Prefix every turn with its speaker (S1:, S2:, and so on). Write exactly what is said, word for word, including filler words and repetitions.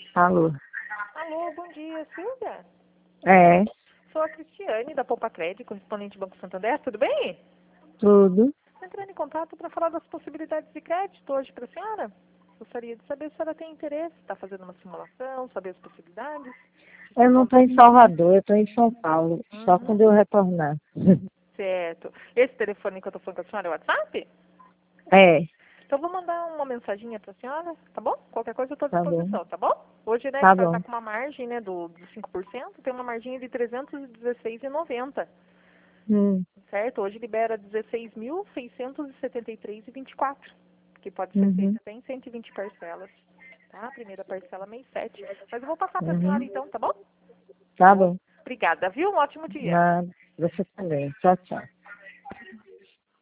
S1: Alô?
S2: Alô, bom dia, Silvia?
S1: É,
S2: Sou a Cristiane, da Poupa Crédito, correspondente do Banco Santander, tudo bem?
S1: tudo.
S2: Estou entrando em contato para falar das possibilidades de crédito hoje para a senhora. Gostaria de saber se a senhora tem interesse, está fazendo uma simulação, saber as possibilidades.
S1: Eu não estou em Salvador, eu estou em São Paulo. Só
S2: Uhum,
S1: quando eu retornar.
S2: certo. Esse telefone que eu estou falando com a senhora é o WhatsApp?
S1: É,
S2: Então vou mandar uma mensaginha para a senhora, tá bom? Qualquer coisa eu estou à
S1: tá bom.
S2: disposição, tá bom? Hoje, né, que a
S1: Tá
S2: senhora está
S1: bom.
S2: com uma margem, né, do, do cinco por cento, tem uma margem de trezentos e dezesseis reais e noventa centavos.
S1: Hum,
S2: Certo? Hoje libera dezesseis mil seiscentos e setenta e três e vinte e quatro, que pode ser
S1: uhum,
S2: feita até em cento e vinte parcelas. Tá? A primeira parcela mês sete. Mas eu vou passar para a senhora
S1: uhum.
S2: então, tá bom?
S1: Tá bom.
S2: Obrigada, viu? Um ótimo dia.
S1: Nada. Você também. Tchau, tchau.